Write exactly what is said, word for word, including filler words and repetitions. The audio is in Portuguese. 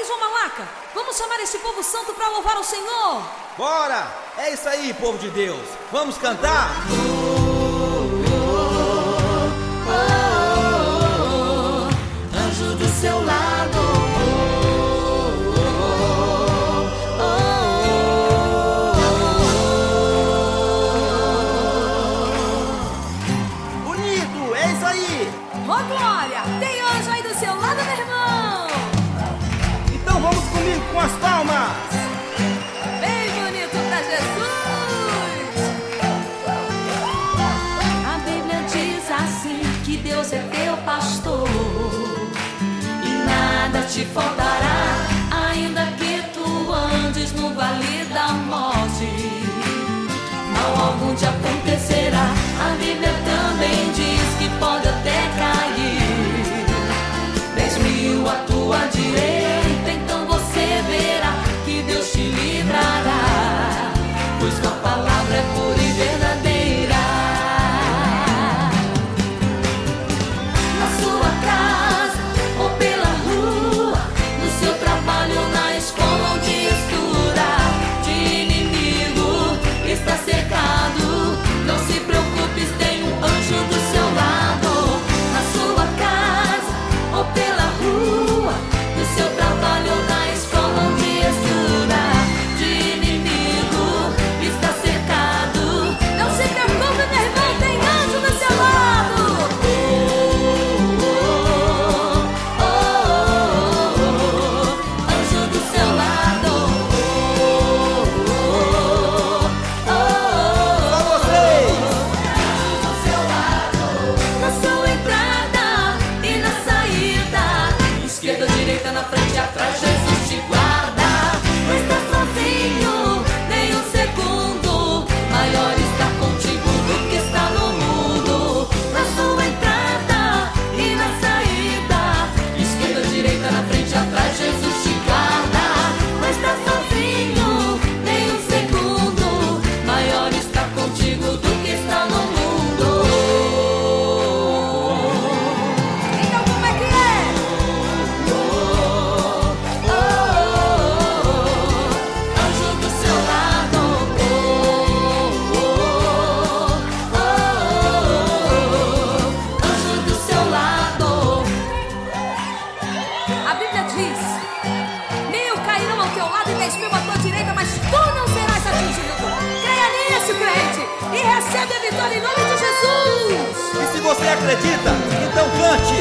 João Malaca, vamos chamar este povo santo para louvar o Senhor. Bora! É isso aí, povo de Deus. Vamos cantar? Anjo do seu lado, bonito, é isso aí. Ó glória, tem anjo aí do seu lado, meu irmão. Então vamos comigo com as palmas. Bem bonito pra Jesus. a Bíblia diz assim, que Deus é teu pastor e nada te faltará, ainda que tu andes no vale da morte, mal algum te acontecerá. A Bíblia também diz que pode até cair dez mil à tua direita, então você verá que Deus te livrará, pois tua palavra é pura e verdadeira. Na sua casa ou pela rua, no seu trabalho, na escola onde estuda, de inimigo está cercado. Não se preocupe, tem um anjo do seu lado. Na sua casa ou pela rua, no seu trabalho, na escola onde estuda, de inimigo está cercado. Não se preocupe, meu irmão, tem anjo do seu lado. Anjo do seu lado. Só vocês. Do seu lado. Na sua entrada e na saída, esquerda, direita, na frente e atrás, Jesus te guarda. Não está sozinho nem um segundo, maior está contigo do que está no mundo. Na sua entrada e na saída, esquerda, direita, na frente e atrás, Jesus te guarda. Não está sozinho nem um segundo, maior está contigo do que está no mundo. Então como é que é? Anjo do seu lado. Anjo do seu lado. A Bíblia diz: mil cairão ao teu lado e dez mil à tua direita, mas tu não serás atingido. Creia nisso, crente, e recebe a vitória em nome de Jesus. E se você acredita, então cante.